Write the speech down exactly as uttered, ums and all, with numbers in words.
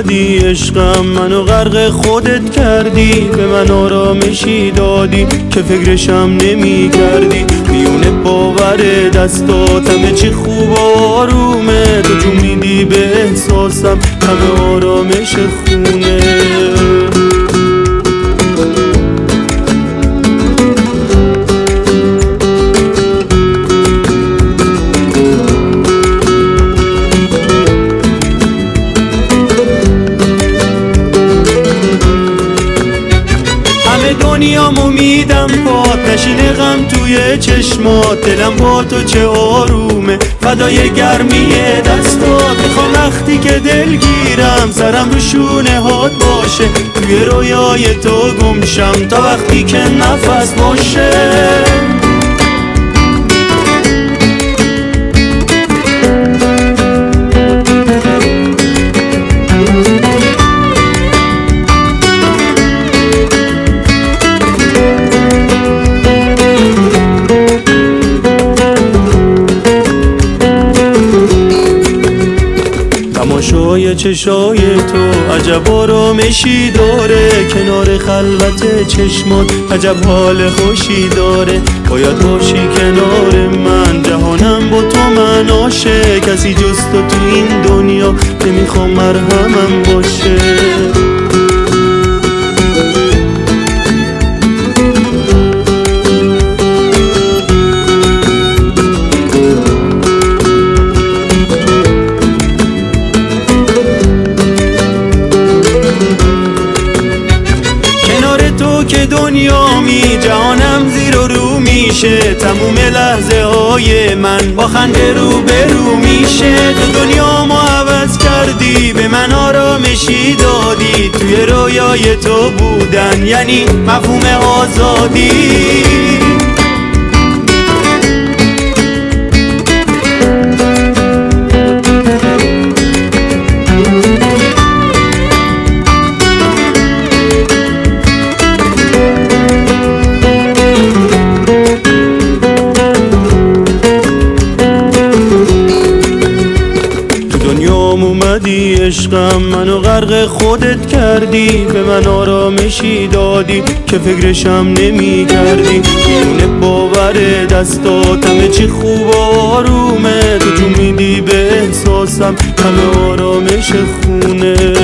اومدی عشقم، منو غرق خودت کردی، به من آرامشی دادی که فکرشم نمی کردی. میونه باور دستات همه چی خوب و آرومه، تو جو میدی به احساسم همه آرامش خونه. دنیامو میدم پات، نشینه غم توی چشمات، دلم با تو چه آرومه فدای گرمی دستات. میخوام وقتی که دلگیرم سرم رو شونه هات باشه، توی رویای تو گمشم تا وقتی که نفس باشه. تماشای چشای تو عجب آرامشی داره، کنار خلوت چشمات عجب حال خوشی داره. باید باشی کنار من، جهانم با تو مناشه، کسی جز تو تو این دنیا نمیخوام مرهمم باشه. که دنیامی جهانم زیر و رو میشه، تموم لحظه های من با خنده رو به رو میشه. تو دنیامو عوض کردی، به من آرامشی دادی، توی رویای تو بودن یعنی مفهوم آزادی. اومدی عشقم، منو غرق خودت کردی، به من آرامشی دادی که فکرشم نمی کردی. میونه باور دستات همه چی خوب و آرومه، تو جو میدی به احساسم همه آرامش خونه.